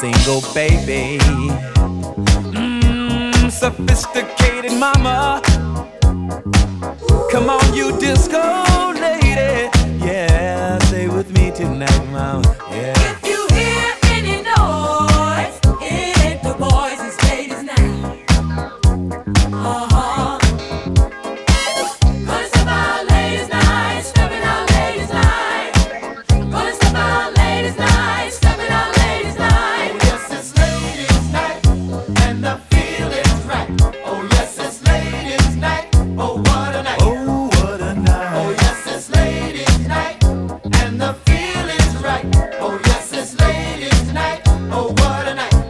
single baby. Sophisticated mama. Come on, you disco lady. Yeah, stay with me tonight, mama. Yeah. If you hear any noise, it ain't the boys, it's ladies night. Uh-huh. Gonna step out ladies night, stepping out ladies night. Gonna step out ladies night, stepping out ladies night. Oh yes, it's ladies night, and the feeling's right. Oh yes, it's ladies night. Oh what a night. Oh, what a night. Oh yes, it's ladies night, and the feeling's right. Oh yes, it's ladies night. Oh what a night.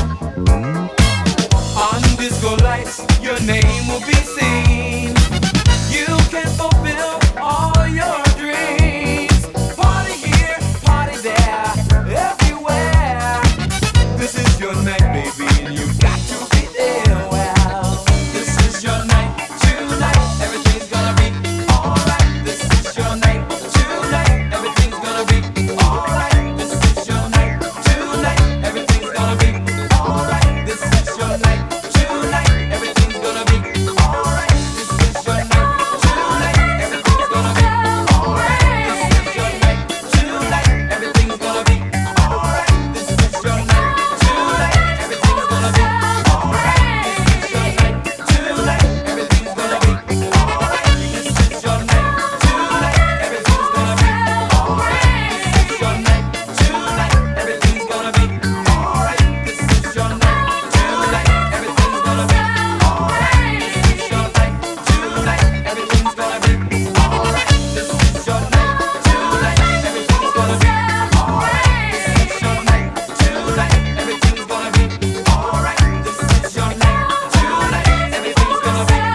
On disco lights, your name will be seen. You can fulfill all your dreams. Party here, party there, everywhere. This is your night, baby, and you've got to be there. Well, this is your night tonight. Everything's gonna be alright. This is your night tonight. Everything's gonna be alright. This is your night tonight. Everything's gonna be alright. This is your night tonight. Everything's gonna be alright. This is your night tonight. Everything's gonna be alright. This is your night tonight. Everything's gonna be alright. This is your night tonight. Everything's gonna be alright. This is your night tonight. Everything's gonna be alright. This is your night tonight. Everything's gonna be alright. This is your night tonight. Everything's gonna be alright. This is your night tonight. Everything's gonna be alright. This is your night tonight. Everything's gonna be alright. This is your night tonight. Everything's gonna be alright. This is your night tonight. Everything's gonna be alright. This is your night tonight. Everything's gonna be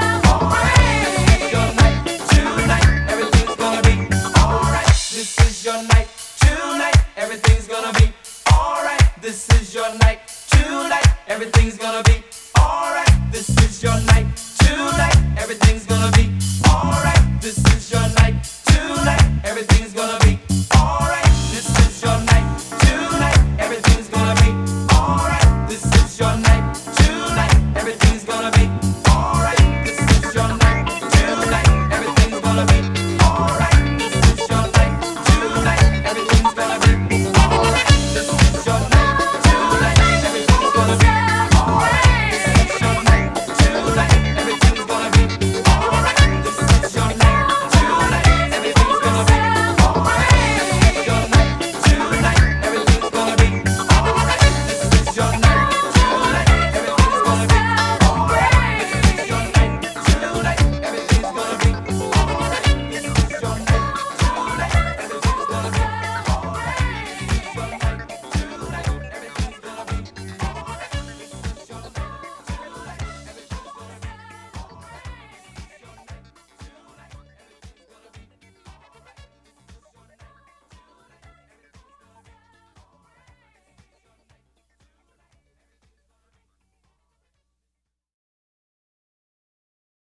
alright. This is your night tonight. Everything's gonna be alright. This is your night tonight. Everything's gonna be alright. This is your night tonight. Everything's gonna be alright. This is your night tonight. Everything's gonna be alright.